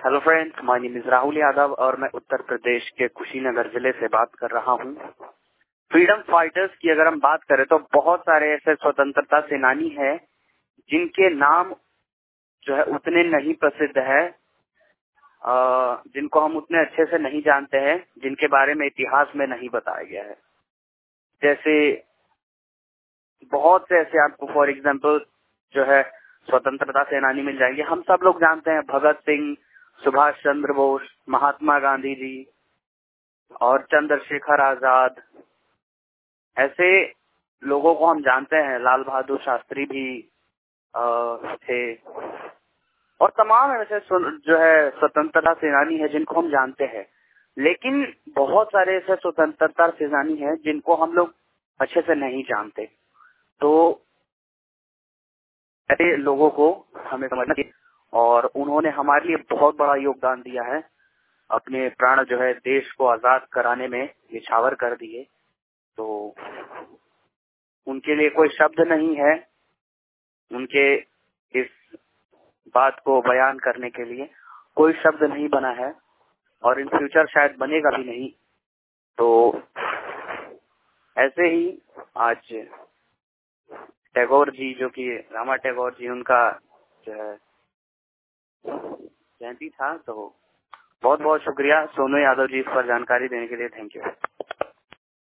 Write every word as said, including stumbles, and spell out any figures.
Hello friends, my name is Rahul Yadav और मैं उत्तर प्रदेश के कुशीनगर जिले से बात कर रहा हूँ। फ्रीडम फाइटर्स की अगर हम बात करें तो बहुत सारे ऐसे स्वतंत्रता सेनानी हैं जिनके नाम जो है उतने नहीं प्रसिद्ध है, जिनको हम उतने अच्छे से नहीं जानते हैं, जिनके बारे में इतिहास में नहीं बताया गया है। जैसे बहुत से ऐसे आपको फॉर एग्जाम्पल जो है स्वतंत्रता सेनानी मिल जाएंगे। हम सब लोग जानते हैं भगत सिंह, सुभाष चंद्र बोस, महात्मा गांधी जी और चंद्रशेखर आजाद। ऐसे लोगों को हम जानते हैं। लाल बहादुर शास्त्री भी आ, थे और तमाम ऐसे जो है स्वतंत्रता सेनानी है जिनको हम जानते हैं। लेकिन बहुत सारे ऐसे स्वतंत्रता सेनानी हैं जिनको हम लोग अच्छे से नहीं जानते। तो ऐसे लोगों को हमें समझना चाहिए और उन्होंने हमारे लिए बहुत बड़ा योगदान दिया है। अपने प्राण जो है देश को आजाद कराने में निछावर कर दिए। तो उनके लिए कोई शब्द नहीं है उनके इस बात को बयान करने के लिए कोई शब्द नहीं बना है और इन फ्यूचर शायद बनेगा भी नहीं। तो ऐसे ही आज टैगोर जी, जो कि रामा टैगोर जी, उनका जो है जयंती था। तो बहुत बहुत शुक्रिया सोनू यादव जी इस पर जानकारी देने के लिए। Thank you.